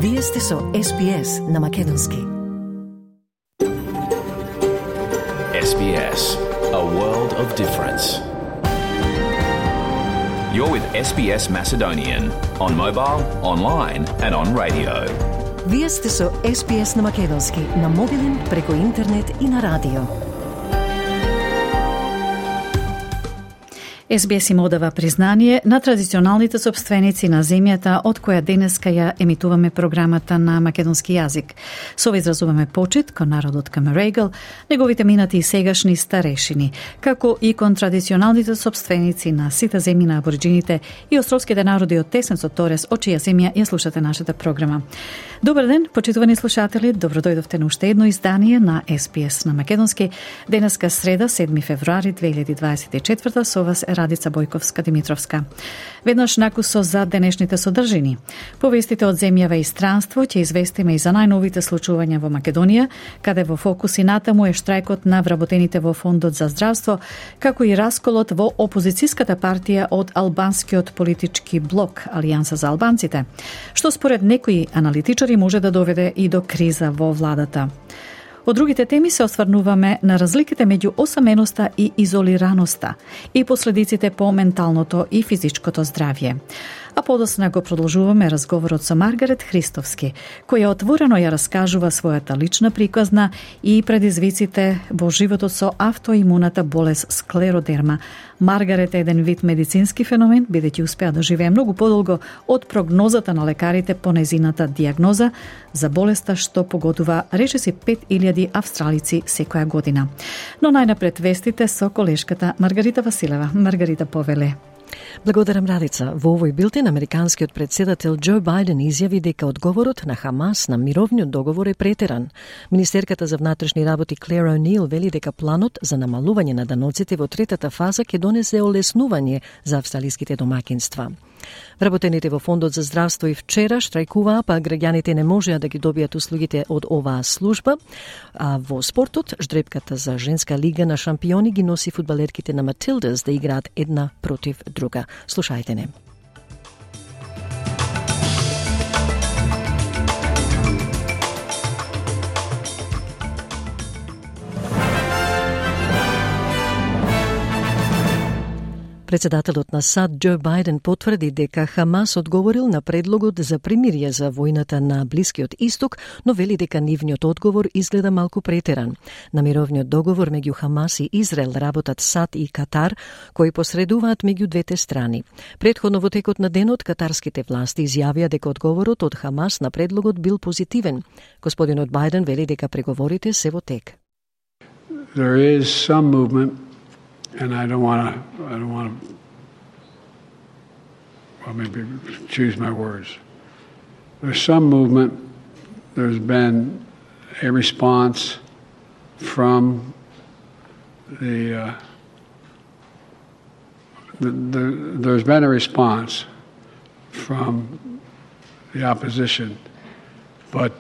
Вие сте со SBS на Македонски. SBS, a world of difference. You're with SBS Macedonian on mobile, online and on radio. Вие сте со SBS на Македонски на мобилен, преку интернет и на радио. SBS им одава признание на традиционалните собственици на земјата од која денеска ја емитуваме програмата на македонски јазик. Со ова изразуваме почит кон народот Камерегл, неговите минати и сегашни старешини, како и кон традиционалните собственици на сите земји на абориджините и островските народи од Тесенцот Торес, од чија земја ја слушате нашата програма. Добар ден, почитувани слушатели, добро дојдовте на уште едно издание на SBS на македонски. Денеска среда, 7 февруари 2024, со вас Радица Бојковска-Димитровска. Веднаш накусо за денешните содржини. Повестите од земјава и странство ќе известиме и за најновите случувања во Македонија, каде во фокус и натаму е штрајкот на вработените во Фондот за здравство, како и расколот во опозицијската партија од албанскиот политички блок Алијанса за албанците, што според некои аналитичари може да доведе и до криза во владата. Од другите теми се осврнуваме на разликите меѓу осаменоста и изолираноста и последиците по менталното и физичкото здравје. А подосна го продолжуваме разговорот со Маргарет Христовски, која отворено ја раскажува својата лична приказна и предизвиците во животот со автоимуната болест склеродерма. Маргарет е еден вид медицински феномен, бидејќи успеа да живее многу подолго од прогнозата на лекарите по незината диагноза за болеста што погодува речиси 5000 австралици секоја година. Но најнапред вестите со колешката Маргарита Василева. Маргарита, повеле. Благодарам, Радица. Во овој билтен, американскиот председател Џо Бајден изјави дека одговорот на Хамас на мировниот договор е претеран. Министерката за внатрешни работи Клер О'Нил вели дека планот за намалување на даноците во третата фаза ќе донесе олеснување за австралиските домакинства. Вработените во Фондот за здравство и вчера штрајкуваа, па граѓаните не можеа да ги добијат услугите од оваа служба. А во спортот, ждрепката за женска лига на шампиони ги носи фудбалерките на Матилдас да играат една против друга. Слушајте не. Председателот на САД Џо Бајден потврди дека Хамас одговорил на предлогот за примирие за војната на Блискиот Исток, но вели дека нивниот одговор изгледа малку претеран. На мировниот договор меѓу Хамас и Израел работат САД и Катар, кои посредуваат меѓу двете страни. Претходно во текот на денот катарските власти изјавија дека одговорот од Хамас на предлогот бил позитивен. Господинот Бајден вели дека преговорите се во тек. There is some movement. And I don't want to, well, maybe choose my words. There's some movement. There's been a response from there's been a response from the opposition, but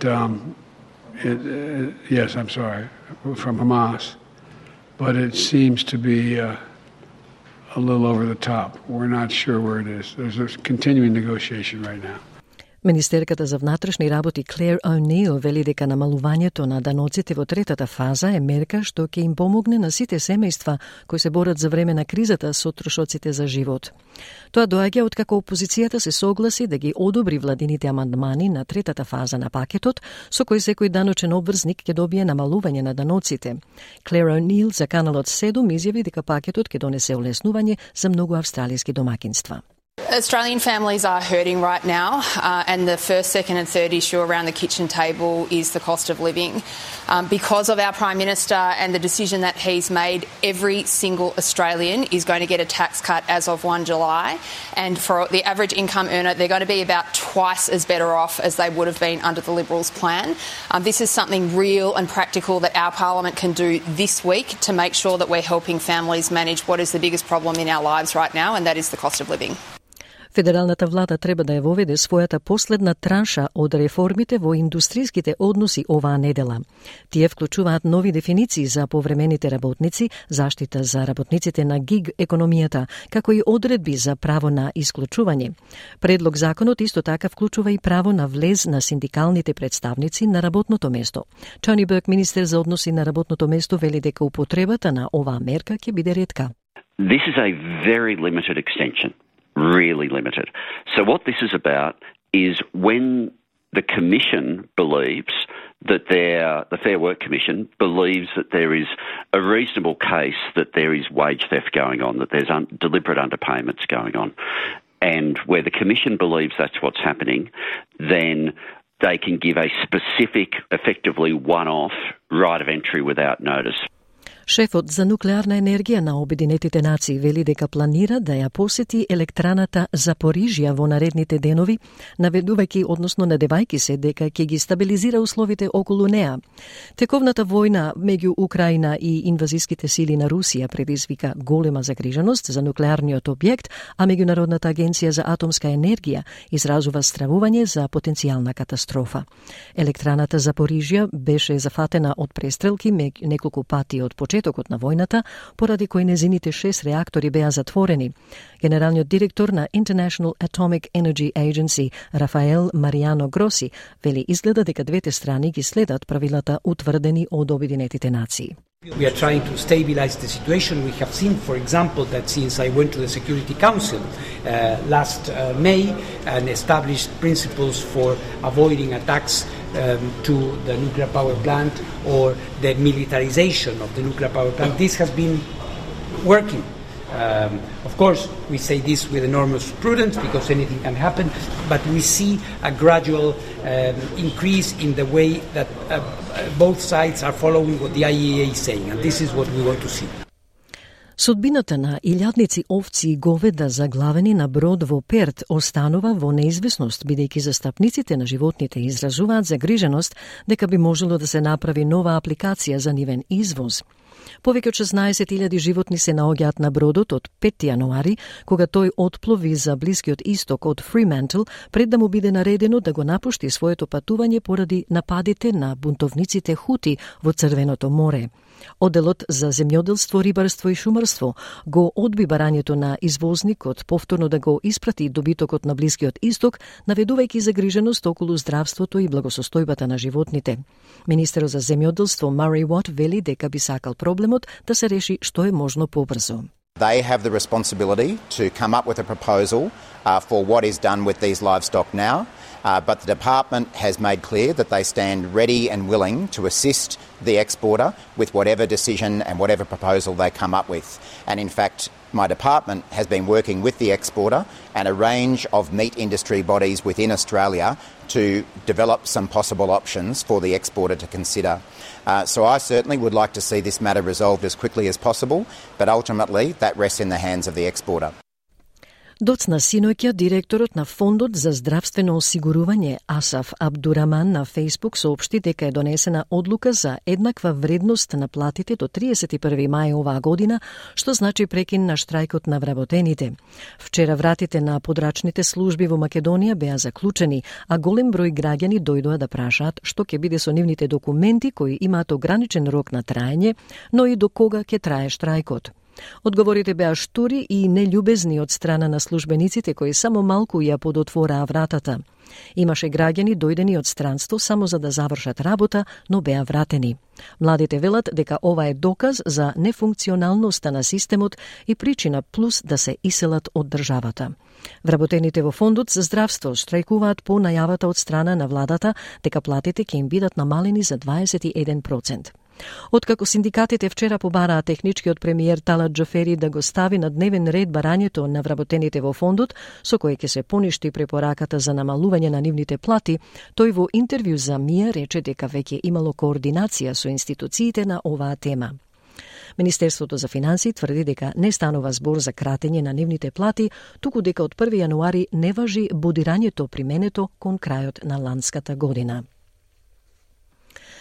yes, I'm sorry, from Hamas. But it seems to be a little over the top. We're not sure where it is. There's a continuing negotiation right now. Министерката за внатрешни работи Клер О'Нил вели дека намалувањето на даноците во третата фаза е мерка што ќе им помогне на сите семејства кои се борат за време на кризата со трошоците за живот. Тоа доаѓа откако опозицијата се согласи да ги одобри владините амандмани на третата фаза на пакетот, со кој секој даночен обврзник ќе добие намалување на даноците. Клер О'Нил за каналот 7 изјави дека пакетот ќе донесе олеснување за многу австралиски домакинства. Australian families are hurting right now, and the first, second and third issue around the kitchen table is the cost of living. Because of our Prime Minister and the decision that he's made, every single Australian is going to get a tax cut as of 1 July, and for the average income earner, they're going to be about twice as better off as they would have been under the Liberals' plan. This is something real and practical that our Parliament can do this week to make sure that we're helping families manage what is the biggest problem in our lives right now, and that is the cost of living. Федералната влада треба да ја воведе својата последна транша од реформите во индустријските односи оваа недела. Тие вклучуваат нови дефиниции за повремените работници, заштита за работниците на гиг економијата, како и одредби за право на исклучување. Предлог законот исто така вклучува и право на влез на синдикалните представници на работното место. Тони Берк, министер за односи на работното место, вели дека употребата на оваа мерка ќе биде ретка. This is a very limited extension. Really limited. So what this is about is when the Commission believes that the Fair Work Commission believes that there is a reasonable case that there is wage theft going on, that there's deliberate underpayments going on. And where the Commission believes that's what's happening, then they can give a specific, effectively one-off right of entry without notice. Шефот за нуклеарна енергија на Обединетите нации вели дека планира да ја посети електраната Запорижја во наредните денови, наведувајќи, односно надевајќи се дека ќе ги стабилизира условите околу неа. Тековната војна меѓу Украина и инвазиските сили на Русија предизвика голема загриженост за нуклеарниот објект, а Меѓународната агенција за атомска енергија изразува стравување за потенцијална катастрофа. Електраната Запорижја беше зафатена од престрелки неколку пати од почетокот на војната, поради кој незините 6 реактори беа затворени. Генералниот директор на International Atomic Energy Agency, Рафаел Маријано Гроси, вели изгледа дека двете страни ги следат правилата утврдени од Обединетите нации. We are trying to stabilize the situation. We have seen, for example, that since I went to the Security Council last May and established principles for avoiding attacks to the nuclear power plant or the militarization of the nuclear power plant, this has been working. Of course, we say this with enormous prudence because anything can happen, but we see a gradual increase in the way that both sides are following what the IAEA is saying, and this is what we want to see. Судбината на илјадници овци и говеда заглавени на брод во Перт останува во неизвестност, бидејќи застапниците на животните изразуваат загриженост дека би можело да се направи нова апликација за нивен извоз. Повеќе од 16.000 животни се наоѓаат на бродот од 5 јануари, кога тој отплови за Блискиот исток од Фримантл, пред да му биде наредено да го напушти своето патување поради нападите на бунтовниците Хути во Црвеното море. Оделот за земјоделство, рибарство и шумарство го одби барањето на извозникот повторно да го испрати добитокот на Блискиот исток, наведувајќи загриженост околу здравството и благосостојбата на животните. Министерот за земјоделство Мари Уот вели дека би сакал проблемот да се реши што е можно побрзо. They have the responsibility to come up with a proposal for what is done with these livestock now, but the department has made clear that they stand ready and willing to assist the exporter with whatever decision and whatever proposal they come up with. And in fact, my department has been working with the exporter and a range of meat industry bodies within Australia to develop some possible options for the exporter to consider. So I certainly would like to see this matter resolved as quickly as possible, but ultimately that rests in the hands of the exporter. Доцна синоќа директорот на Фондот за здравствено осигурување Асаф Абдураман на Фейсбук соопшти дека е донесена одлука за еднаква вредност на платите до 31 мај оваа година, што значи прекин на штрајкот на вработените. Вчера вратите на подрачните служби во Македонија беа заклучени, а голем број граѓани дојдоа да прашаат што ќе биде со нивните документи кои имаат ограничен рок на траење, но и до кога ќе трае штрајкот. Одговорите беа штури и нељубезни од страна на службениците кои само малку ја подотвораа вратата. Имаше граѓани дојдени од странство само за да завршат работа, но беа вратени. Младите велат дека ова е доказ за нефункционалноста на системот и причина плюс да се иселат од државата. Вработените во Фондот за здравство штрајкуваат по најавата од страна на владата дека платите ќе им бидат намалени за 21%. Откако синдикатите вчера побараа техничкиот премиер Талат Џофери да го стави на дневен ред барањето на вработените во фондот, со кој ќе се поништи препораката за намалување на нивните плати, тој во интервју за МИА рече дека веќе имало координација со институциите на оваа тема. Министерството за финансии тврди дека не станува збор за кратење на нивните плати, туку дека од 1 јануари не важи бодирањето применето кон крајот на ланската година.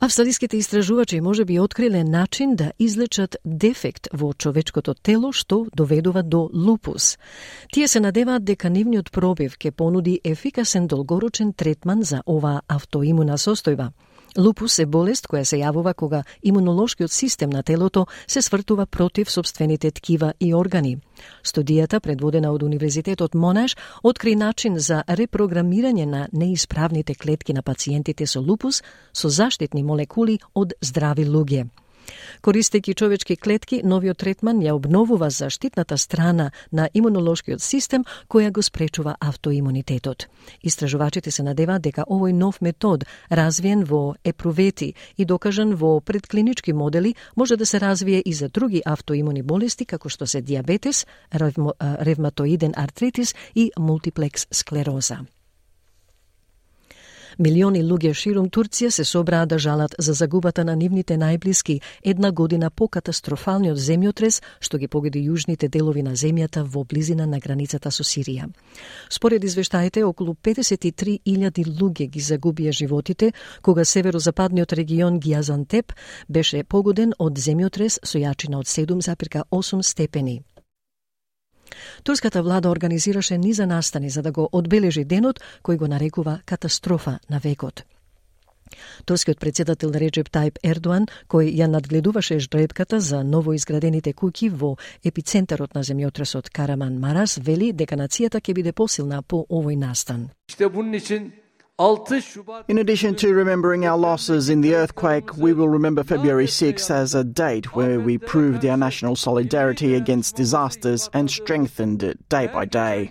Австралиските истражувачи можеби откриле начин да излечат дефект во човечкото тело што доведува до лупус. Тие се надеваат дека нивниот пробив ќе понуди ефикасен долгорочен третман за оваа автоимуна состојба. Лупус е болест која се јавува кога имунолошкиот систем на телото се свртува против собствените ткива и органи. Студијата, предводена од Универзитетот Монаш, откри начин за репрограмирање на неисправните клетки на пациентите со лупус со заштитни молекули од здрави луѓе. Користејќи човечки клетки, новиот третман ја обновува заштитната страна на имунолошкиот систем која го спречува автоимунитетот. Истражувачите се надеваат дека овој нов метод, развиен во епрувети и докажан во предклинички модели, може да се развие и за други автоимуни болести како што се диабетес, ревматоиден артритис и мултиплекс склероза. Милиони луѓе ширум Турција се собраа да жалат за загубата на нивните најблиски една година по катастрофалниот земјотрес што ги погоди јужните делови на земјата во близина на границата со Сирија. Според извештаите, околу 53.000 луѓе ги загубија животите кога северозападниот регион Гиазантеп беше погоден од земјотрес со јачина од 7,8 степени. Турската влада организираше низа настани за да го одбележи денот кој го нарекува катастрофа на векот. Турскиот председател Реджеп Тајип Ердоан, кој ја надгледуваше ждребката за новоизградените куќи во епицентарот на земјотресот Караман Марас, вели дека нацијата ќе биде посилна по овој настан. In addition to remembering our losses in the earthquake, we will remember February 6th as a date where we proved our national solidarity against disasters and strengthened it day by day.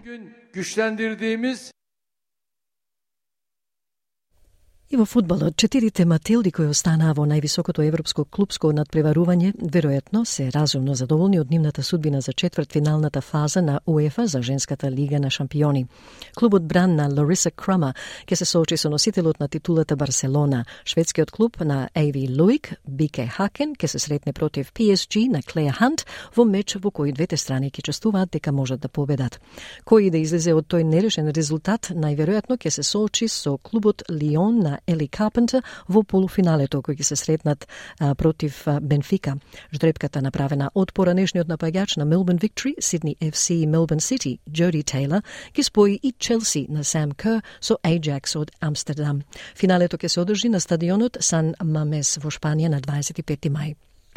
И во фудбалот, 4 Матилди кои останаа во највисокото европско клупско надпреварување, веројатно се разумно задоволни од нивната судбина за четвртфиналната фаза на УЕФА за женската лига на шампиони. Клубот Бран на Лариса Крама ќе се соочи со носителот на титулата Барселона. Шведскиот клуб на Ейви Луик, Бике Хакен, ќе се сретне против PSG на Клеја Хант во меч во кој двете страни ќе чувствуваат дека можат да победат. Кој да излезе од тој нерешен резултат, најверојатно ќе се соочи со клубот Лион на Ели Карпентер во полуфиналето кој ќе се сретнат против Бенфика. Ждребката направена од поранешниот напаѓач на Melbourne Victory, Sydney FC и Melbourne City, Jody Taylor, ќе спои и Челси на Sam Kerr со Ajax од Амстердам. Финалето ќе се одржи на стадионот Сан Мамес во Шпанија на 25 мај.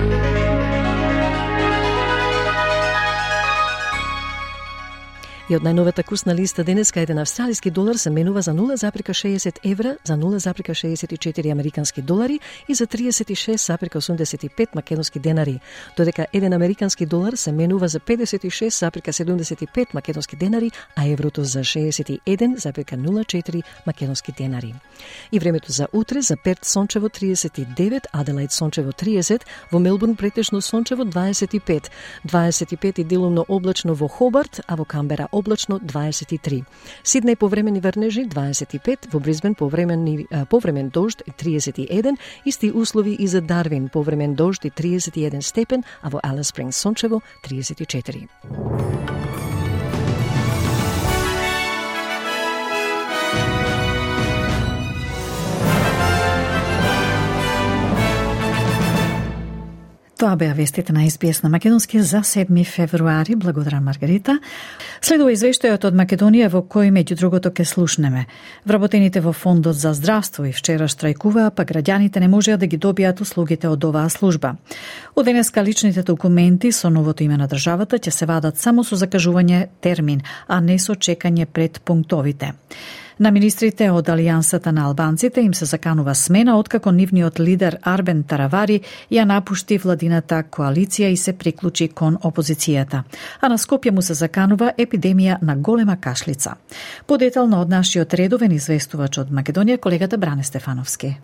И од најновата курсна листа денеска еден австралиски долар се менува за 0,60 евра, за 0,64 американски долари и за 36,85 македонски денари, додека еден американски долар се менува за 56,75 македонски денари, а еврото за 61,04 македонски денари. И времето за утре: за Перт сончево 39, Аделаид сончево 30, во Мелбурн претежно сончево 25 и делумно облачно во Хобарт, а во Камбера облачно 23. Сиднеј повремени врнежи 25, во Брисбен повремен дожд 31, исти услови и за Дарвин, повремен дожд 31 степен, а во Алис Спрингс сончево 34. Тоа беа вестите на SBS на македонски за 7 февруари. Благодарам, Маргарита. Следува извештајот од Македонија во кој меѓу другото ке слушнеме. Вработените во Фондот за здравство и вчера штрајкуваа, па граѓаните не можеа да ги добијат услугите од оваа служба. Од денеска личните документи со новото име на државата ќе се вадат само со закажување термин, а не со чекање пред пунктовите. На министрите од Алијансата на албанците им се заканува смена откако нивниот лидер Арбен Таравари ја напушти владината коалиција и се приклучи кон опозицијата. А на Скопје му се заканува епидемија на голема кашлица. Подетално од нашиот редовен известувач од Македонија, колегата Бране Стефановски.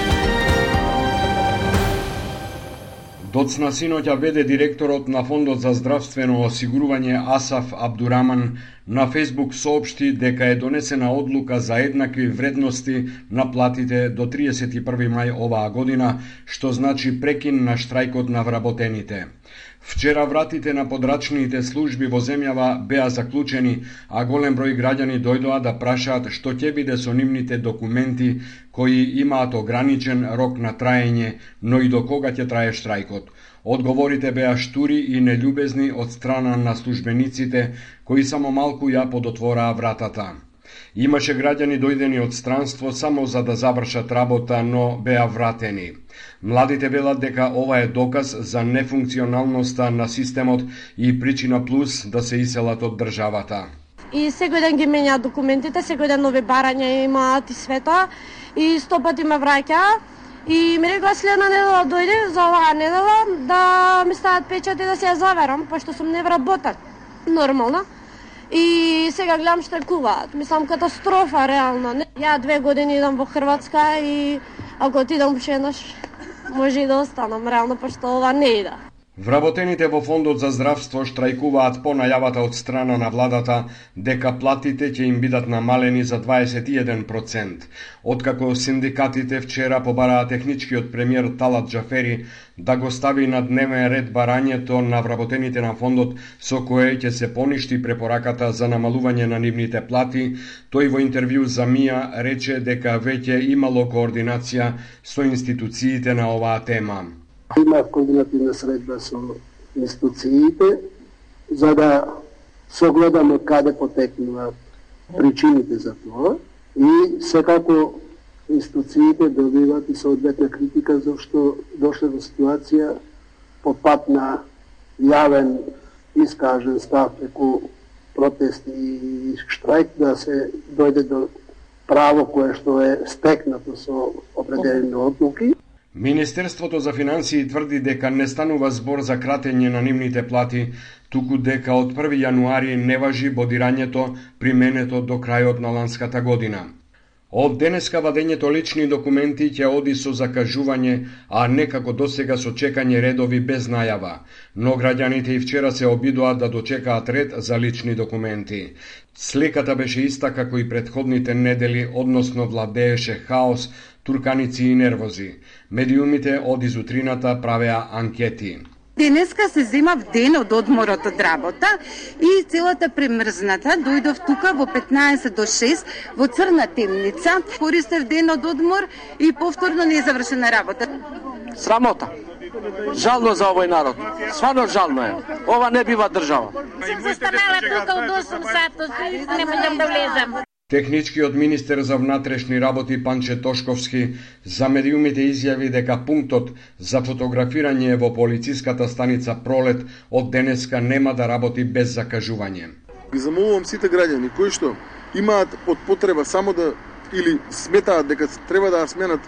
Доцна синоќа веде директорот на Фондот за здравствено осигурување Асаф Абдураман на Фейсбук соопшти дека е донесена одлука за еднакви вредности на платите до 31 мај оваа година, што значи прекин на штрајкот на вработените. Вчера вратите на подрачните служби во земјава беа заклучени, а голем број граѓани дојдоа да прашаат што ќе биде со нивните документи кои имаат ограничен рок на траење, но и до кога ќе трае штрајкот. Одговорите беа штури и нељубезни од страна на службениците кои само малку ја подотвораа вратата. Имаше граѓани дојдени од странство само за да завршат работа, но беа вратени. Младите велат дека ова е доказ за нефункционалноста на системот и причина плюс да се иселат од државата. И секој ден ги менјаат документите, секој ден нови барања имаат и света, и 100 пати ме враќаа. И ми рекла следна недела дојде за оваа недела да ми стават печати да се ја заверам, пошто сум невработен. Нормално. И сега гледам штрајкуваат. Мислам катастрофа реално. Ја 2 години идам во Хрватска и ако отидам уште еднаш може и да останам реално, пошто ова не иде. Вработените во Фондот за здравство штрајкуваат по најавата од страна на владата дека платите ќе им бидат намалени за 21%. Откако синдикатите вчера побараа техничкиот премиер Талат Џафери да го стави на дневен ред барањето на вработените на фондот со кое ќе се поништи препораката за намалување на нивните плати, тој во интервју за МИА рече дека веќе имало координација со институциите на оваа тема. Има координативна средба со институциите за да согледаме каде потекнуваат причините за тоа и секако институциите добиваат и соодветна критика зашто дошле во ситуација по пат на јавен искажен став преку протести и штрајк да се дојде до право кое што е стекнато со определени одлуки. Министерството за финансии тврди дека не станува збор за кратење на нивните плати, туку дека од 1 јануари не важи бодирањето применето до крајот на ланската година. Од денеска вадењето лични документи ќе оди со закажување, а не како досега со чекање редови без најава. Но граѓаните и вчера се обидоа да дочекаат ред за лични документи. Сликата беше иста како и претходните недели, односно владееше хаос, турканици и нервози. Медиумите од изутрината правеа анкети. Денеска се земав ден од одморот од работа и целата премрзната дојдов тука во 15 до 6 во црна темница. Користев ден од одмор и повторно незавршена работа. Срамота. Жално за овој народ. Сварно жално е. Ова не бива држава. Сум застанала тука од 8 сата, не можам да влезам. Техничкиот министер за внатрешни работи Панче Тошковски за медиумите изјави дека пунктот за фотографирање во полициската станица Пролет од денеска нема да работи без закажување. Ги замолувам сите граѓани кои што имаат потреба само да или сметаат дека треба да сменат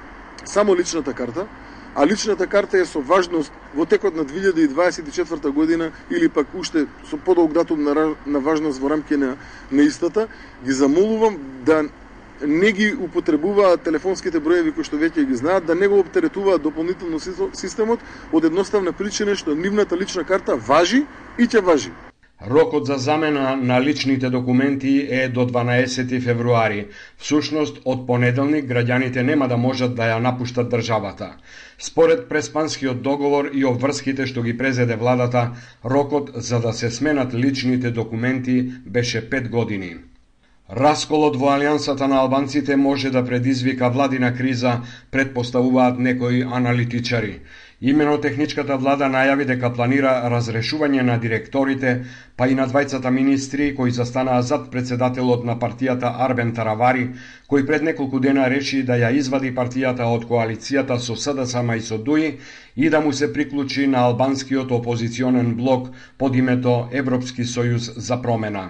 само личната карта, а личната карта е со важност во текот на 2024 година или пак уште со подолг датум на важност во рамки на истата, ги замолувам да не ги употребуваат телефонските броеви кои што веќе ги знаат, да не го оптеретуваат дополнително системот од едноставна причина што нивната лична карта важи и ќе важи. Рокот за замена на личните документи е до 12 февруари. Всушност, од понеделник граѓаните нема да можат да ја напуштат државата. Според преспанскиот договор и обврските што ги презеде владата, рокот за да се сменат личните документи беше 5 години. Расколот во алијансата на албанците може да предизвика владина криза, предпоставуваат некои аналитичари. Имено техничката влада најави дека планира разрешување на директорите, па и на двајцата министри кои застанаа зад председателот на партијата Арбен Таравари, кој пред неколку дена реши да ја извади партијата од коалицијата со СДСМ и со ДУИ и да му се приклучи на албанскиот опозиционен блок под името Европски сојуз за промена.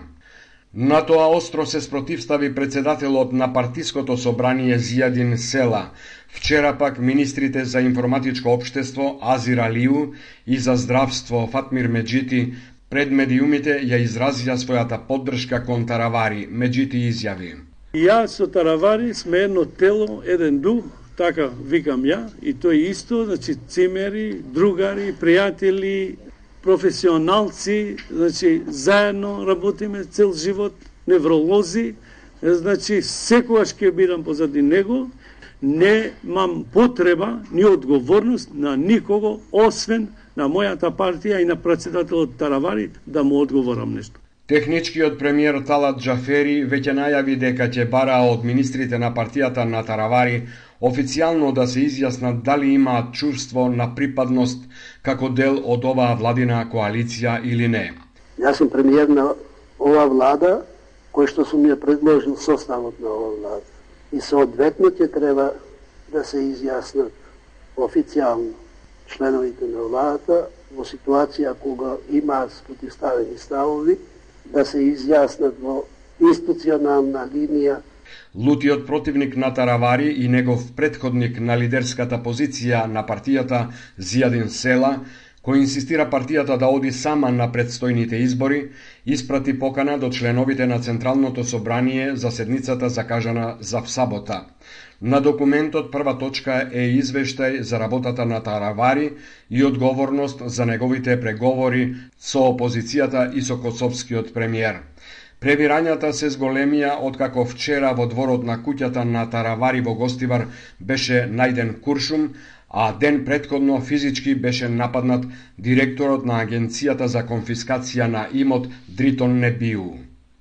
На тоа остро се спротивстави председателот на партиското собрание Зијадин Села. Вчера пак министрите за информатичко општество Азир Алиу и за здравство Фатмир Меджити пред медиумите ја изразија својата поддршка кон Таравари. Меджити изјави: Ја со Таравари сме едно тело, еден дух, така викам ја, и тој исто, значи цимери, другари, пријатели, професионалци, значи заедно работиме цел живот, невролози, значи секогаш ќе бидам позади него, немам потреба ни одговорност на никого, освен на мојата партија и на претседателот Таравари да му одговорам нешто. Техничкиот премиер Талат Џафери веќе најави дека ќе бара од министрите на партијата на Таравари официјално да се изјаснат дали имаат чувство на припадност како дел од оваа владина коалиција или не. Јас сум премиер на оваа влада, кој што сум ја предложил составот на оваа влада. И соодветно ќе треба да се изјаснат официјално членовите на владата во ситуација кога имаат спротивставени ставови, да се изјаснат во институционална линија. Лутиот противник на Таравари и негов претходник на лидерската позиција на партијата Зијадин Села, кој инсистира партијата да оди сама на предстојните избори, испрати покана до членовите на Централното собрание за седницата закажана за сабота. На документот прва точка е извештај за работата на Таравари и одговорност за неговите преговори со опозицијата и со косовскиот премиер. Пребирањата се зголемија откако вчера во дворот на куќата на Таравари во Гостивар беше најден куршум, а ден претходно физички беше нападнат директорот на Агенцијата за конфискација на имот Дритон Небиу.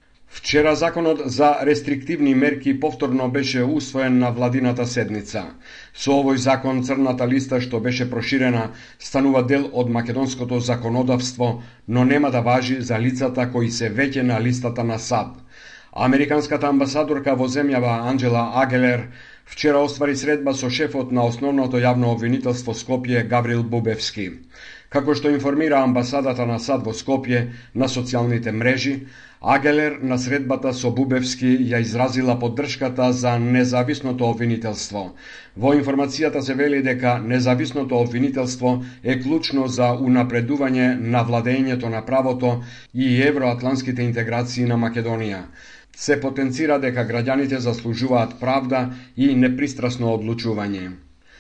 Вчера законот за рестриктивни мерки повторно беше усвоен на владината седница. Со овој закон црната листа што беше проширена станува дел од македонското законодавство, но нема да важи за лицата кои се веќе на листата на САД. Американската амбасадорка во земјава Анџела Агелер вчера оствари средба со шефот на основното јавно обвинителство Скопје Гаврил Бубевски. Како што информира амбасадата на САД во Скопје на социјалните мрежи, Агелер на средбата со Бубевски ја изразила поддршката за независното обвинителство. Во информацијата се вели дека независното обвинителство е клучно за унапредување на владењето на правото и евроатланските интеграции на Македонија. Се потенцира дека граѓаните заслужуваат правда и непристрасно одлучување.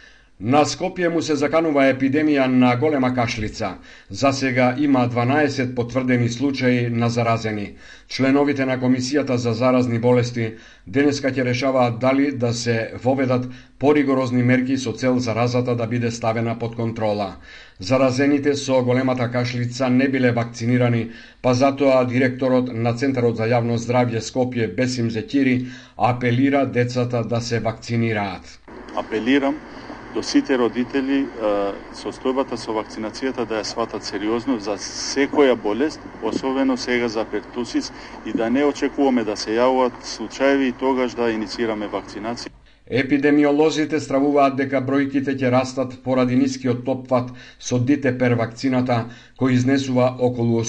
На Скопје му се заканува епидемија на голема кашлица. За сега има 12 потврдени случаи на заразени. Членовите на Комисијата за заразни болести денеска ќе решаваат дали да се воведат поригорозни мерки со цел заразата да биде ставена под контрола. Заразените со големата кашлица не биле вакцинирани, па затоа директорот на Центарот за јавно здравје Скопје Бесим Зекири апелира децата да се вакцинираат. Апелирам до сите родители состојбата со вакцинацијата да ја сватат сериозно за секоја болест, особено сега за пертусис, и да не очекуваме да се јавуваат случаеви и тогаш да иницираме вакцинација. Епидемиолозите стравуваат дека бројките ќе растат поради нискиот опфат со ДТП вакцината, кој изнесува околу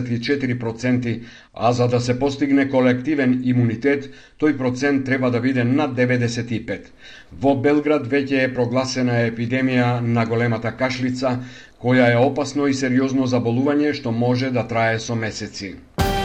84%, а за да се постигне колективен имунитет, тој процент треба да биде над 95%. Во Белград веќе е прогласена епидемија на големата кашлица, која е опасно и сериозно заболување што може да трае со месеци.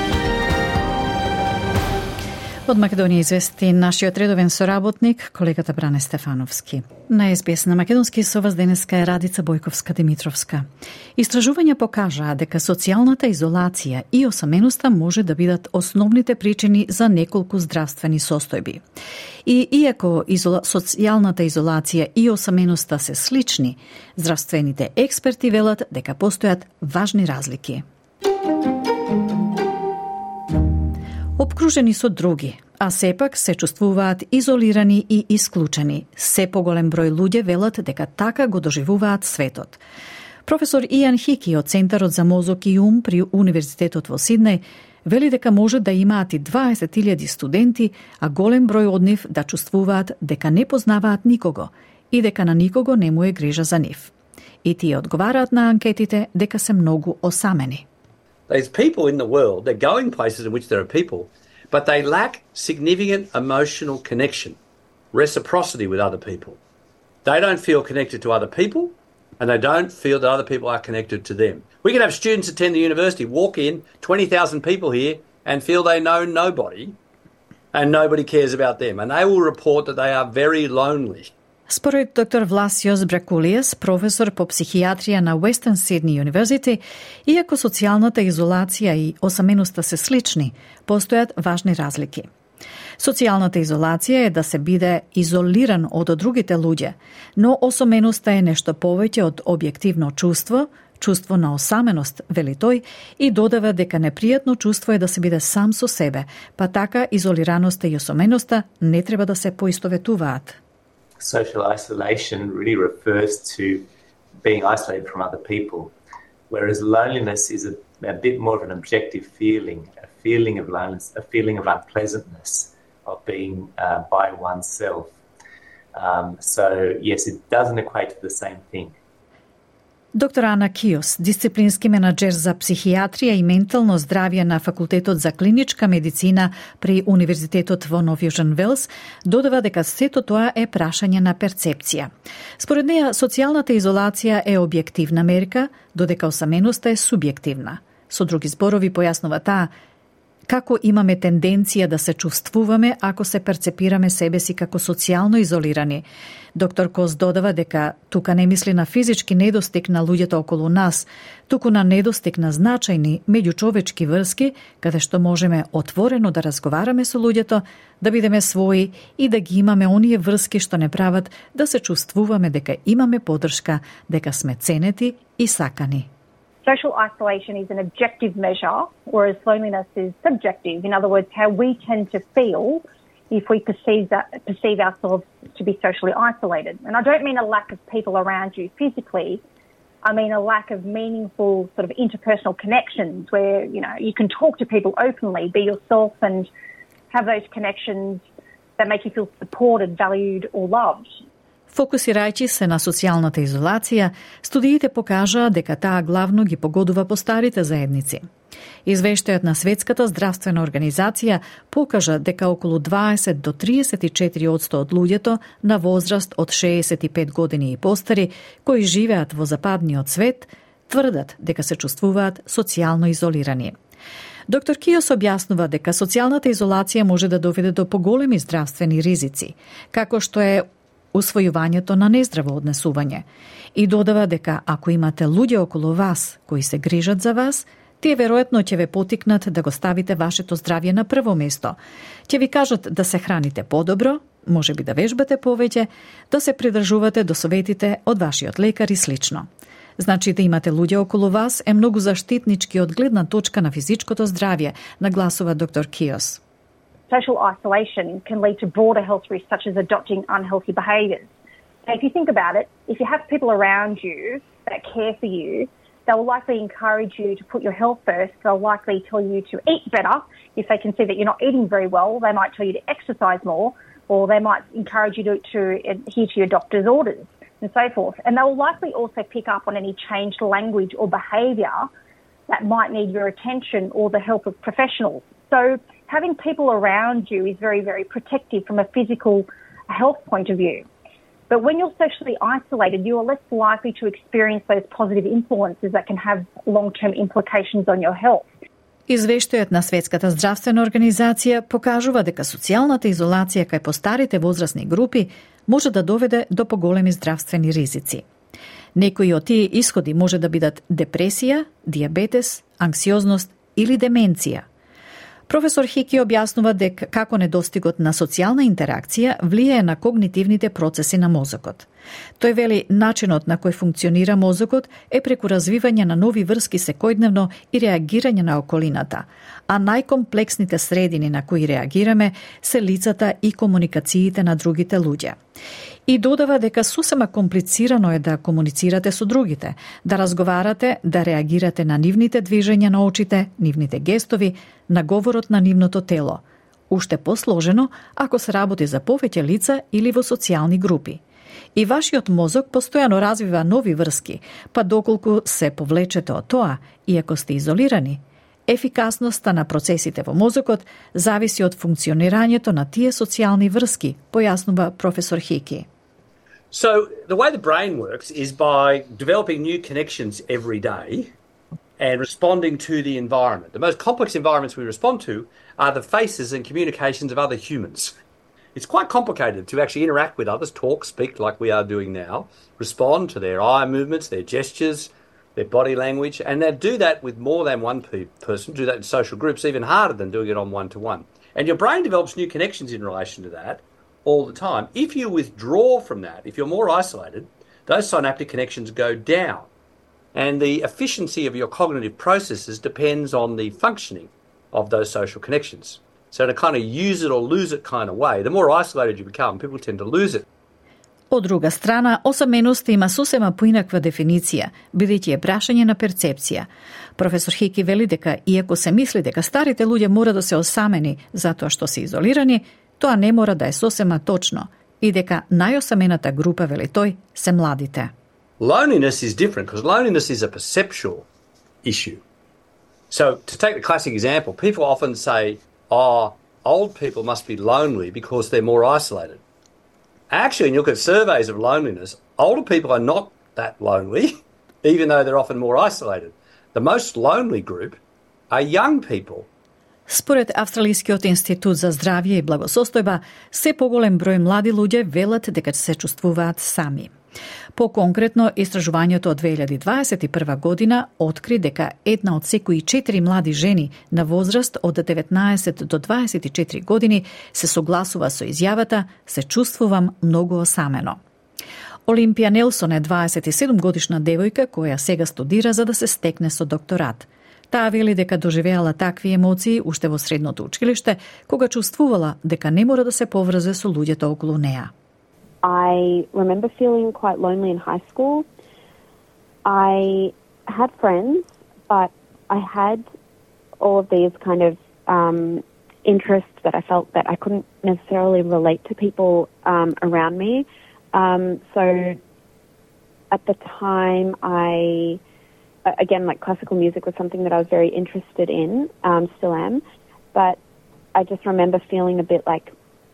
Од Македонија извести нашиот редовен соработник, колегата Бране Стефановски. На СБС на македонски со вас денеска е Радица Бојковска-Димитровска. Истражувања покажаа дека социјалната изолација и осаменоста може да бидат основните причини за неколку здравствени состојби. И иако социјалната изолација и осаменоста се слични, здравствените експерти велат дека постојат важни разлики. Обкружени со други, а сепак се чувствуваат изолирани и исклучени. Се поголем број луѓе велат дека така го доживуваат светот. Професор Иан Хики од Центарот за мозок и ум при Универзитетот во Сиднеј вели дека може да имаат и 20.000 студенти, а голем број од нив да чувствуваат дека не познаваат никого и дека на никого не му е грижа за нив. И тие одговараат на анкетите дека се многу осамени. There's people in the world, they're going places in which there are people, but they lack significant emotional connection, reciprocity with other people. They don't feel connected to other people, and they don't feel that other people are connected to them. We can have students attend the university, walk in, 20,000 people here, and feel they know nobody, and nobody cares about them. And they will report that they are very lonely. Според доктор Власиос Бракулиес, професор по психијатрија на Western Sydney University, иако социјалната изолација и осаменоста се слични, постојат важни разлики. Социјалната изолација е да се биде изолиран од другите луѓе, но осаменоста е нешто повеќе од објективно чувство, чувство на осаменост, вели тој, и додава дека непријатно чувство е да се биде сам со себе, па така изолираноста и осаменоста не треба да се поистоветуваат. Social isolation really refers to being isolated from other people, whereas loneliness is a bit more of an objective feeling, a feeling of loneliness, a feeling of unpleasantness, of being by oneself. So, yes, it doesn't equate to the same thing. Доктор Ана Киос, дисциплински менаџер за психијатрија и ментално здравје на Факултетот за клиничка медицина при Универзитетот во Нов Јужен Велс, додава дека сето тоа е прашање на перцепција. Според неја, социјалната изолација е објективна мерка, додека осаменоста е субјективна. Со други зборови појаснува таа како имаме тенденција да се чувствуваме ако се перцепираме себе си како социјално изолирани. Доктор Кос додава дека тука не мисли на физички недостиг на луѓето околу нас, туку на недостиг на значајни меѓучовечки врски, каде што можеме отворено да разговараме со луѓето, да бидеме своји и да ги имаме оние врски што не прават да се чувствуваме дека имаме поддршка, дека сме ценети и сакани. Social isolation is an objective measure, whereas loneliness is subjective. In other words, how we tend to feel if we perceive ourselves to be socially isolated. And I don't mean a lack of people around you physically. I mean a lack of meaningful sort of interpersonal connections where, you can talk to people openly, be yourself and have those connections that make you feel supported, valued or loved. Фокусирајќи се на социјалната изолација, студиите покажаа дека таа главно ги погодува по старите заедници. Извештајот на Светската здравствена организација покажа дека околу 20 до 34% од луѓето на возраст од 65 години и постари, кои живеат во западниот свет, тврдат дека се чувствуваат социјално изолирани. Доктор Киос објаснува дека социјалната изолација може да доведе до поголеми здравствени ризици, како што е усвојувањето на нездраво однесување, и додава дека ако имате луѓе околу вас кои се грижат за вас, тие веројатно ќе ве потикнат да го ставите вашето здравје на прво место. Ќе ви кажат да се храните подобро, можеби да вежбате повеќе, да се придржувате до советите од вашиот лекар и слично. Значи да имате луѓе околу вас е многу заштитнички од гледна точка на физичкото здравје, нагласува доктор Киос. Social isolation can lead to broader health risks such as adopting unhealthy behaviours. So if you think about it, if you have people around you that care for you, they will likely encourage you to put your health first. They'll likely tell you to eat better. If they can see that you're not eating very well, they might tell you to exercise more, or they might encourage you to adhere to your doctor's orders and so forth. And they will likely also pick up on any changed language or behaviour that might need your attention or the help of professionals. So having people around you is very, very protective from a physical health point of view. But when you're socially isolated, you are less likely to experience those positive influences that can have long-term implications on your health. Извештајот на Светската здравствена организација покажува дека социјалната изолација кај постарите возрастни групи може да доведе до поголеми здравствени ризици. Некои од тие исходи може да бидат депресија, дијабетес, анксиозност или деменција. Професор Хики објаснува дека како недостигот на социјална интеракција влијае на когнитивните процеси на мозокот. Тој вели начинот на кој функционира мозокот е преку развивање на нови врски секојдневно и реагирање на околината, а најкомплексните средини на кои реагираме се лицата и комуникациите на другите луѓе. И додава дека сосема комплицирано е да комуницирате со другите, да разговарате, да реагирате на нивните движења на очите, нивните гестови, на говорот на нивното тело. Уште посложено ако се работи за повеќе лица или во социјални групи. И вашиот мозок постојано развива нови врски, па доколку се повлечете од тоа, и ако сте изолирани, ефикасноста на процесите во мозокот зависи од функционирањето на тие социјални врски, појаснува професор Хики. So the way the brain works is by developing new connections every day and responding to the environment. The most complex environments we respond to are the faces and communications of other humans. It's quite complicated to actually interact with others, talk, speak like we are doing now, respond to their eye movements, their gestures, their body language, and they do that with more than one person, do that in social groups, even harder than doing it on one-to-one. And your brain develops new connections in relation to that all the time. If you withdraw from that, if you're more isolated, those synaptic connections go down. And the efficiency of your cognitive processes depends on the functioning of those social connections. So in a kind of use it or lose it kind of way, the more isolated you become, people tend to lose it. Од друга страна, осаменоста има сосема поинаква дефиниција, бидејќи е прашање на перцепција. Професор Хики вели дека, иако се мисли дека старите луѓе мора да се осамени затоа што се изолирани, тоа не мора да е сосема точно, и дека најосамената група, вели тој, се младите. Loneliness is different because loneliness is a perceptual issue. So to take the classic example, people often say, old people must be lonely because they're more isolated. Actually, when you look at surveys of loneliness, older people are not that lonely, even though they're often more isolated. The most lonely group are young people. Според Австралискиот институт за здравје и благосостојба, се поголем број млади луѓе велат дека се чувствуваат сами. По-конкретно, истражувањето од 2021 година откри дека една од секои 4 млади жени на возраст од 19 до 24 години се согласува со изјавата "се чувствувам многу осамено". Олимпија Нелсон е 27 годишна девојка која сега студира за да се стекне со докторат. Таа вели дека доживеала такви емоции уште во средното училиште, кога чувствувала дека не мора да се поврзе со луѓето околу неа. I remember feeling quite lonely in high school. I had friends, but I had all of these kind of interests that I felt that I couldn't necessarily relate to people around me. So at the time, again, like classical music was something that I was very interested in, still am, but I just remember feeling a bit like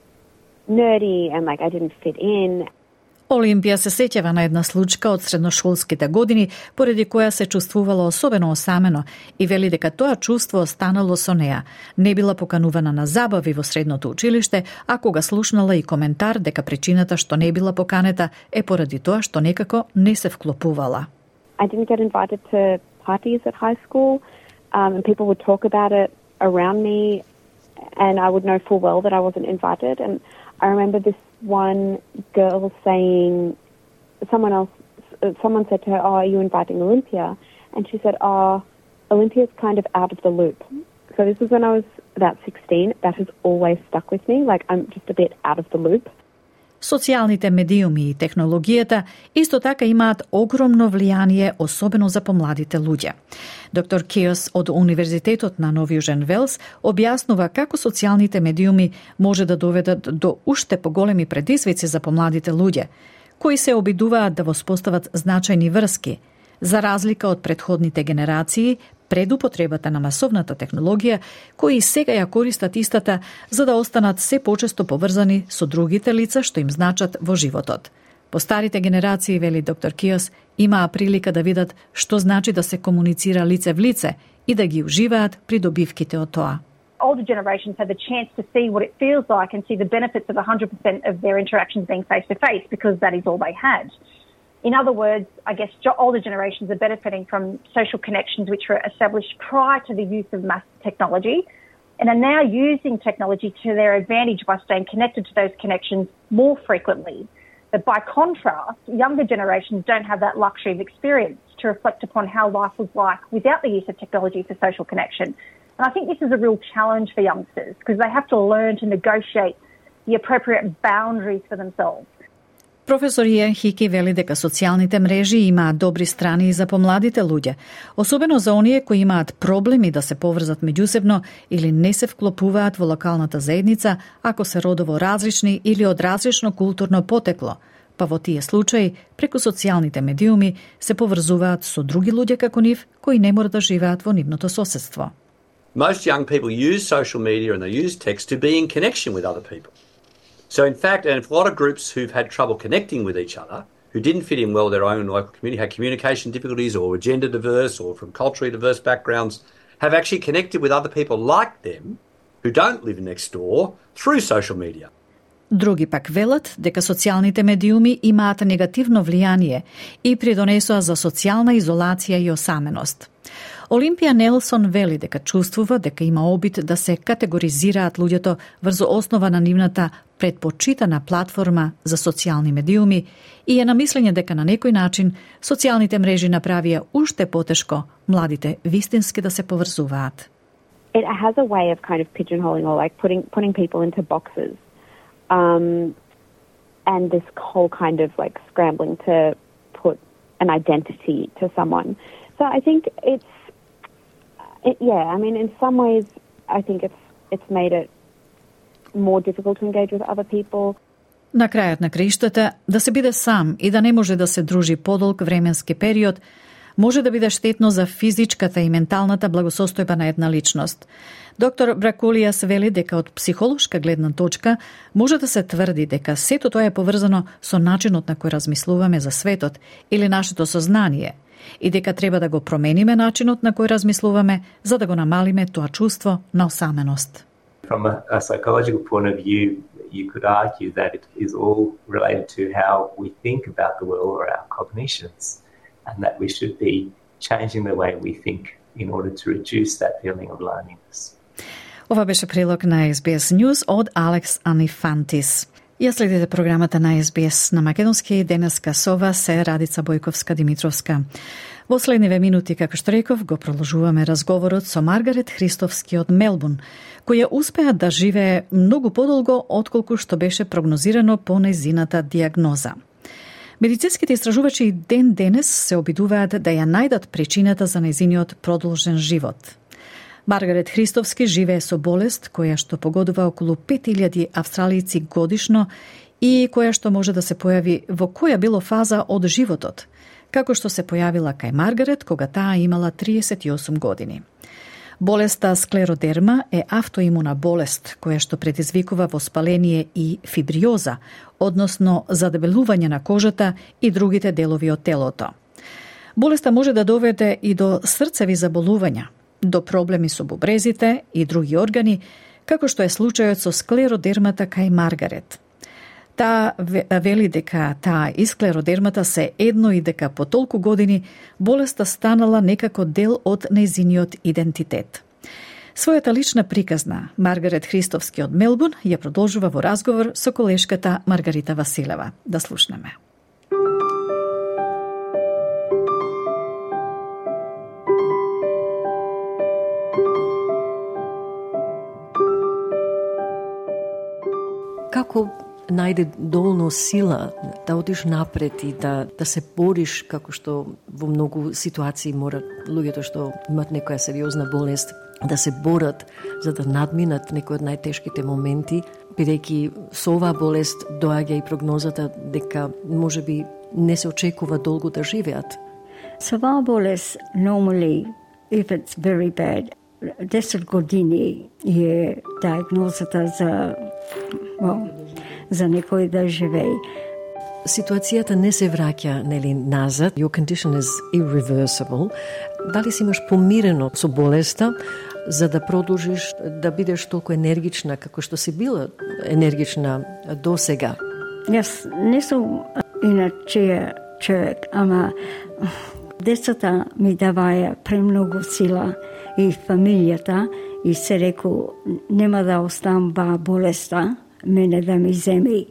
nerdy and like I didn't fit in. Олимпија се сеќава на една случка од средношколските години, поради која се чувствувала особено осамено и вели дека тоа чувство останало со неа. Не била поканувана на забави во средното училиште, а кога слушнала и коментар дека причината што не била поканета е поради тоа што некако не се вклопувала. I didn't get invited to parties at high school, and people would talk about it around me, and I would know full well that I wasn't invited. And I remember this one girl saying, someone said to her, "Oh, are you inviting Olympia?" And she said, "Oh, Olympia's kind of out of the loop." So this was when I was about 16. That has always stuck with me. Like, I'm just a bit out of the loop. Социјалните медиуми и технологијата исто така имаат огромно влијание, особено за помладите луѓе. Доктор Киос од Универзитетот на Нов Јужен Велс објаснува како социјалните медиуми може да доведат до уште поголеми предизвици за помладите луѓе, кои се обидуваат да воспостават значајни врски, за разлика од претходните генерации, пред употребата на масовната технологија, кои сега ја користат истата за да останат се почесто поврзани со другите лица што им значат во животот. По старите генерации, вели доктор Киос, имаа прилика да видат што значи да се комуницира лице в лице и да ги уживаат придобивките од тоа. Older generations had the chance to see what it feels like and see the benefits of 100% of their interactions being face-to-face because that is all they had. In other words, I guess older generations are benefiting from social connections which were established prior to the use of mass technology and are now using technology to their advantage by staying connected to those connections more frequently. But by contrast, younger generations don't have that luxury of experience to reflect upon how life was like without the use of technology for social connection. And I think this is a real challenge for youngsters because they have to learn to negotiate the appropriate boundaries for themselves. Професор Иен Хики вели дека социјалните мрежи имаат добри страни и за помладите луѓе, особено за оние кои имаат проблеми да се поврзат меѓусебно или не се вклопуваат во локалната заедница ако се родово различни или од различно културно потекло, па во тие случаи преку социјалните медиуми се поврзуваат со други луѓе како нив кои не мора да живеат во нивното соседство. Most young people use social media and they use text to be in connection with other people. So in fact, and a lot of groups who've had trouble connecting with each other, who didn't fit in well with their own local community, had communication difficulties or were gender diverse or from culturally diverse backgrounds, have actually connected with other people like them who don't live next door through social media. Други пак велат дека социјалните медиуми имаат негативно влијание и придонесоа за социјална изолација и осаменост. Олимпија Нелсон вели дека чувствува дека има обид да се категоризираат луѓето врз основа на нивната предпочитана платформа за социјални медиуми и е на мислење дека на некој начин социјалните мрежи направија уште потешко младите вистински да се поврзуваат. It has a way of kind of pigeonholing or like putting people into boxes. And this whole kind of like scrambling to put an identity to someone. So I think in some ways I think it's made it more difficult to engage with other people. На крајот на краиштата, да се биде сам и да не може да се дружи подолг временски период, може да биде штетно за физичката и менталната благосостојба на една личност. Доктор Бракулијас вели дека од психолошка гледна точка може да се тврди дека сето тоа е поврзано со начинот на кој размислуваме за светот или нашето сознание и дека треба да го промениме начинот на кој размислуваме за да го намалиме тоа чувство на осаменост. From a psychological point of view, you could argue that it is all related to how we think about the world or our cognitions, and that we should be changing the way we think in order to reduce that feeling of loneliness. Ова беше прилог на SBS News од Алекс Анифантис. Ја следите програмата на SBS на македонски. Денеска со вас се Радица Бојковска-Димитровска. Во следниве минути, како што реков, го продолжуваме разговорот со Маргарет Христовски од Мелбурн, која успеа да живее многу подолго отколку што беше прогнозирано по нејзината диагноза. Медицинските истражувачи ден денес се обидуваат да ја најдат причината за нејзиниот продолжен живот. Маргарет Христовски живее со болест која што погодува околу 5000 австралијци годишно и која што може да се појави во која било фаза од животот, како што се појавила кај Маргарет кога таа имала 38 години. Болеста склеродерма е автоимуна болест која што предизвикува воспаление и фибриоза, односно задебелување на кожата и другите делови од телото. Болеста може да доведе и до срцеви заболувања, до проблеми со бубрезите и други органи, како што е случајот со склеродермата кај Маргарет. Таа вели дека таа и склеродермата се едно и дека по толку години болеста станала некако дел од нејзиниот идентитет. Својата лична приказна Маргарет Христовски од Мелбурн ја продолжува во разговор со колешката Маргарита Василева. Да слушнеме. Како најде долно сила да одиш напред и да се бориш, како што во многу ситуации морат луѓето што имат некоја сериозна болест да се борат за да надминат некои од најтешките моменти, бидејќи со оваа болест доаѓа и прогнозата дека можеби не се очекува долго да живеат. So оваа болест, normally, if it's very bad, 10 години е диагнозата за некој да живее. Ситуацијата не се враќа назад. Your condition is irreversible. Дали си имаш помирено со болеста за да продолжиш да бидеш толку енергична како што си била енергична до сега? Јас не сум иначе човек, ама децата ми даваја премногу сила и фамилијата и се реку нема да оставам ба болеста, мене да ми земи.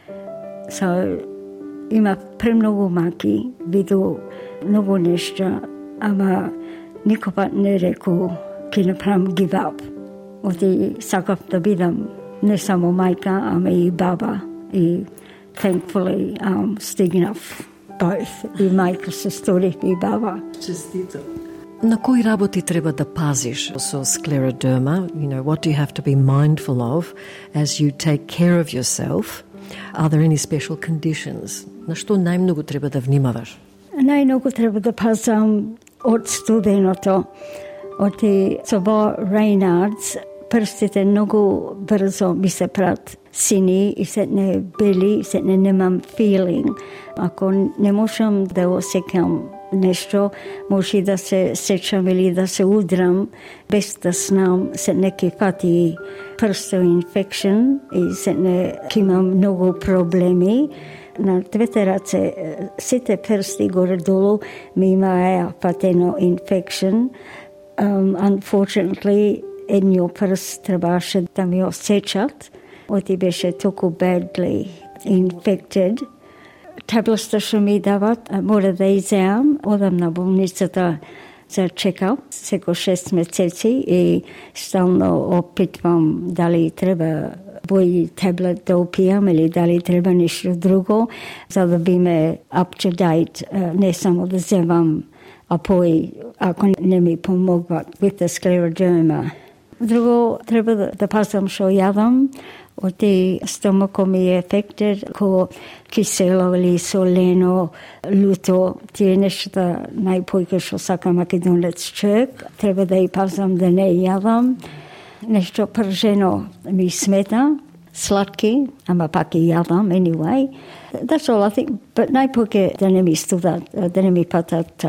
Има премногу маки, виду многу нешта, ама никој пат не реку ќе направам give up. Оти сакав да бидам не само мајка, ама и баба. И thankfully стигнав both. И мајка се стори и баба. Честито. На кои работи треба да пазиш со склеродерма? You know, what do you have to be mindful of as you take care of yourself? Are there any special conditions? На што најмногу треба да внимаваш? Најмногу треба да пазам од студеното. Оти со Рейнардс прстите многу брзо ми се прат сини и сетне бели, сетне немам feeling. Ако не можам да осекам нешто, може да се сечам или да се удрам без да знам, сетне ке фати прстов инфекшн и сетне ке имам многу проблеми. На двете раце, сите прсти горе-долу ми имаја фатено инфекшн. Unfortunately, едниот прст требаше да ми осечат. оти беше толку badly infected. Таблетата што ми дават, мора да изеам, одам на болницата за чекап секој 6 месеци и стално опитвам дали треба бој таблет да опијам или дали треба нешто друго, за да биме up to date, не само да земам, а пои, ако не ми помогват with the scleroderma. Друго, треба да пазам што јадам, оти стомако ми е affected, ко кисело или солено, луто, тие нешта најпојка што сака македонец човек, треба да ја пазам да не јадам. Нешто пржено ми смета, сладки, ама пак и јадам anyway. That's all I think, but најпојка да не ми студат, да не ми патат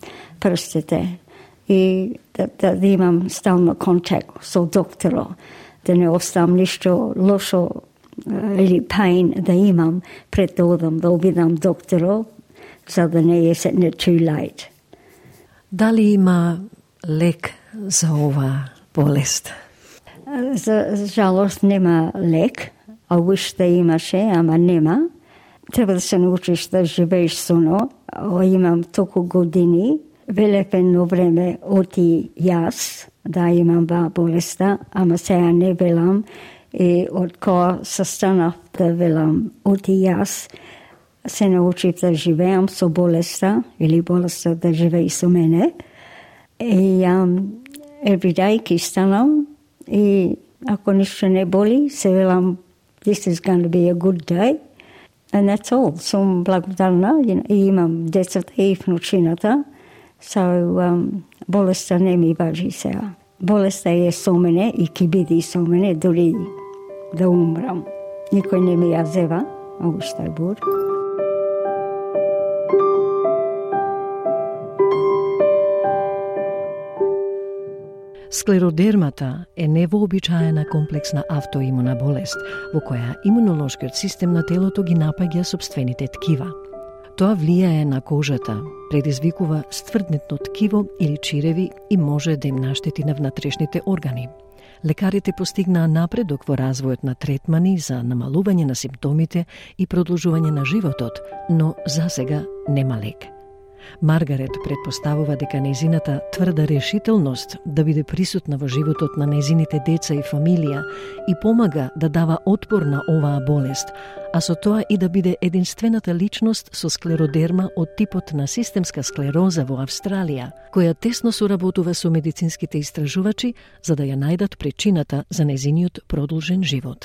прстите и да имам стално контакт со докторо, да не оставам ништо лошо или pain да имам пред да одам да обидам докторо, за да не е не too late. Дали има лек за ова болест? За жалост нема лек. I wish да имаше, ама нема. Треба да се научиш да живееш со но. Имам толку години. Велепено време оти јас да имам болеста, ама сега не велам. И од кога се станав да велам оти јас, се научив да живеам со болеста, или болеста да живее со мене. И every day ки станам и ако ништо не боли, се велам this is going to be a good day. And that's all. Сум благодарна и имам децата и внучината. So, болеста не ми важи сега. Болеста е со мене и ки биде со мене дори да умрам. Никој не ми ја зева, овој бур. Склеродермата е невообичаена комплексна автоимуна болест, во која имунолошкиот систем на телото ги напаѓа сопствените ткива. Тоа влијае на кожата, предизвикува стврднетно ткиво или чиреви и може да им наштети на внатрешните органи. Лекарите постигнаа напредок во развојот на третмани за намалување на симптомите и продолжување на животот, но засега нема лек. Маргарет предпоставува дека нејзината тврда решителност да биде присутна во животот на нејзините деца и фамилија и помага да дава отпор на оваа болест, а со тоа и да биде единствената личност со склеродерма од типот на системска склероза во Австралија, која тесно соработува со медицинските истражувачи за да ја најдат причината за нејзиниот продолжен живот.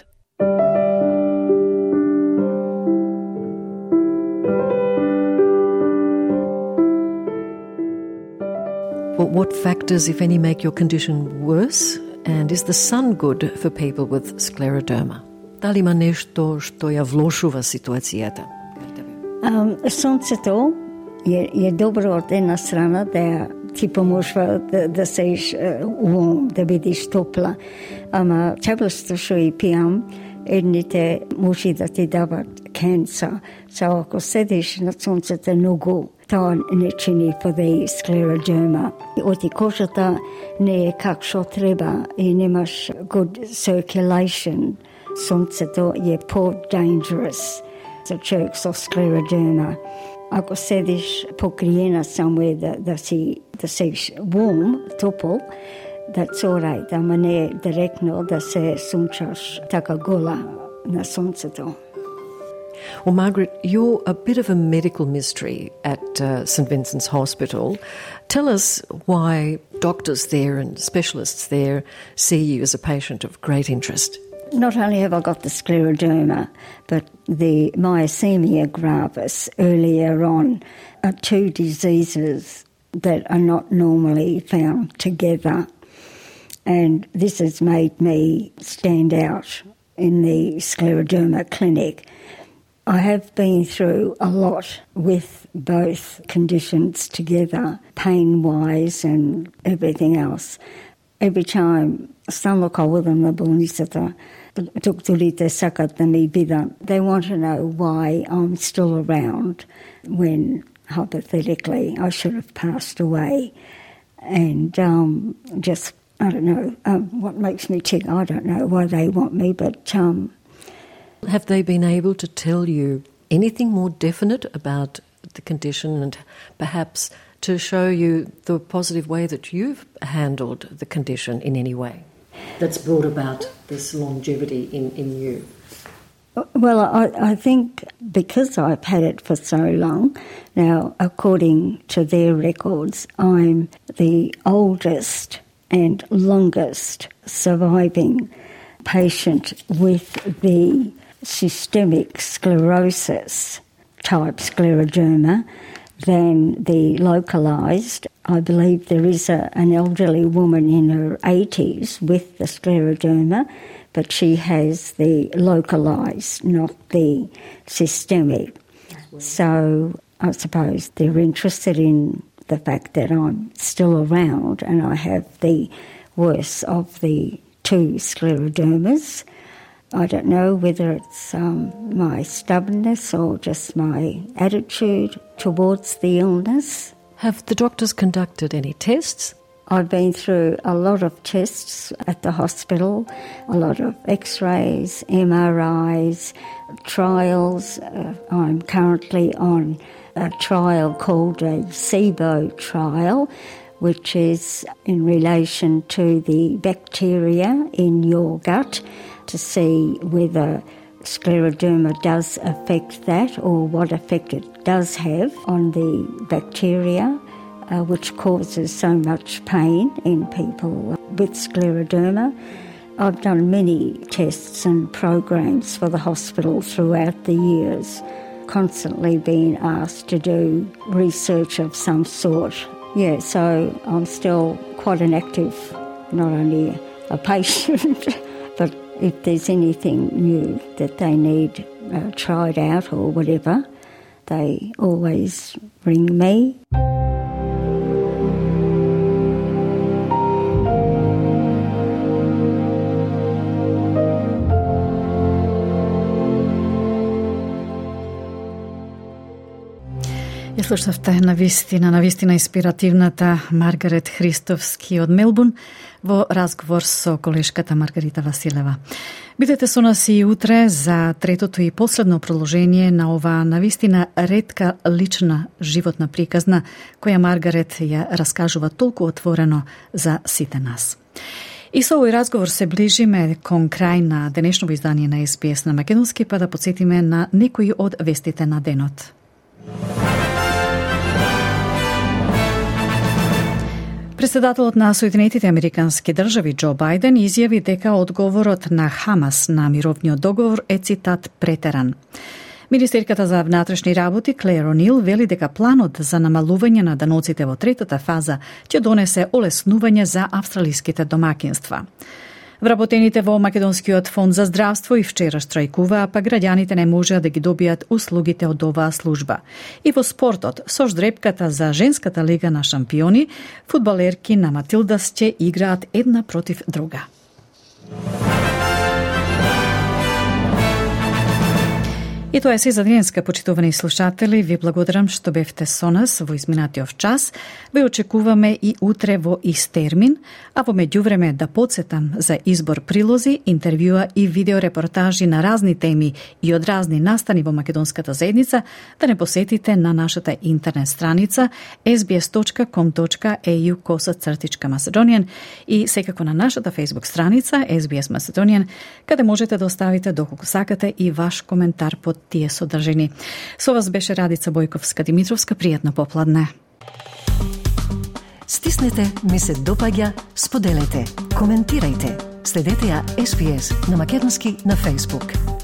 What factors, if any, make your condition worse? And is the sun good for people with scleroderma? Дали има нешто што ја влошува ситуацијата? Сонцето е добро од една страна да ти поможува да сееш warm, да бидеш топла. Ама таблетите што и пијам, едните може да ти дават cancer. So ако седиш на сонцето многу, тоа не чини for the scleroderma. Оти кожата не е как што треба и немаш good circulation. Сонцето е по-dangerous за човек со scleroderma. Ако седиш покриена somewhere да си warm, топол, that's all right, ама не е директно да се сунчаш така гола на сонцето. Well, Margaret, you're a bit of a medical mystery at St Vincent's Hospital. Tell us why doctors there and specialists there see you as a patient of great interest. Not only have I got the scleroderma, but the myasthenia gravis earlier on are two diseases that are not normally found together. And this has made me stand out in the scleroderma clinic. I have been through a lot with both conditions together, pain-wise and everything else. Every time станам одам на болницата, докторите сакат да ми бидам. They want to know why I'm still around when, hypothetically, I should have passed away. And just, I don't know, what makes me tick, I don't know why they want me, but Have they been able to tell you anything more definite about the condition and perhaps to show you the positive way that you've handled the condition in any way that's brought about this longevity in you? Well, I think because I've had it for so long, now according to their records, I'm the oldest and longest surviving patient with the systemic sclerosis type scleroderma than the localised. I believe there is an elderly woman in her 80s with the scleroderma, but she has the localised, not the systemic. So I suppose they're interested in the fact that I'm still around and I have the worst of the two sclerodermas. I don't know whether it's my stubbornness or just my attitude towards the illness. Have the doctors conducted any tests? I've been through a lot of tests at the hospital, a lot of x-rays, MRIs, trials. I'm currently on a trial called a SIBO trial, which is in relation to the bacteria in your gut to see whether scleroderma does affect that or what effect it does have on the bacteria, which causes so much pain in people with scleroderma. I've done many tests and programs for the hospital throughout the years, constantly being asked to do research of some sort. Yeah, so I'm still quite an active, not only a patient, but if there's anything new that they need tried out or whatever, they always ring me. Ја слушавте на вистина инспиративната Маргарет Христовски од Мелбурн во разговор со колешката Маргарита Василева. Бидете со нас и утре за третото и последно продолжение на оваа навистина ретка лична животна приказна која Маргарет ја раскажува толку отворено за сите нас. И со овој разговор се ближиме кон крај на денешното издание на SBS на македонски, па да подсетиме на некои од вестите на денот. Председателот на Соединетите Американски држави Џо Бајден изјави дека одговорот на Хамас на мировниот договор е, цитат, претеран. Министерката за внатрешни работи Клер О'Нил вели дека планот за намалување на даноците во третата фаза ќе донесе олеснување за австралиските домакинства. Вработените во Македонскиот фонд за здравство и вчера штрајкуваа, па граѓаните не можеа да ги добијат услугите од оваа служба. И во спортот, со ждрепката за женската лига на шампиони, фудбалерки на Матилдас ќе играат една против друга. И тоа е се за денеска, почитувани слушатели. Ви благодарам што бевте со нас во изминатиот час. Ве очекуваме и утре во ист термин, а во меѓувреме да подсетам за избор прилози, интервјуа и видеорепортажи на разни теми и од разни настани во македонската заедница, да не посетите на нашата интернет страница sbs.com.au/Macedonian и секако на нашата Facebook страница SBS Macedonian, каде можете да оставите доколку сакате и ваш коментар под тие содржини. Со вас беше Радица Бојковска-Димитровска. Пријатно попладне. Стиснете, ми се допаѓа, споделете, коментирајте. Следете ја SBS на македонски на Facebook.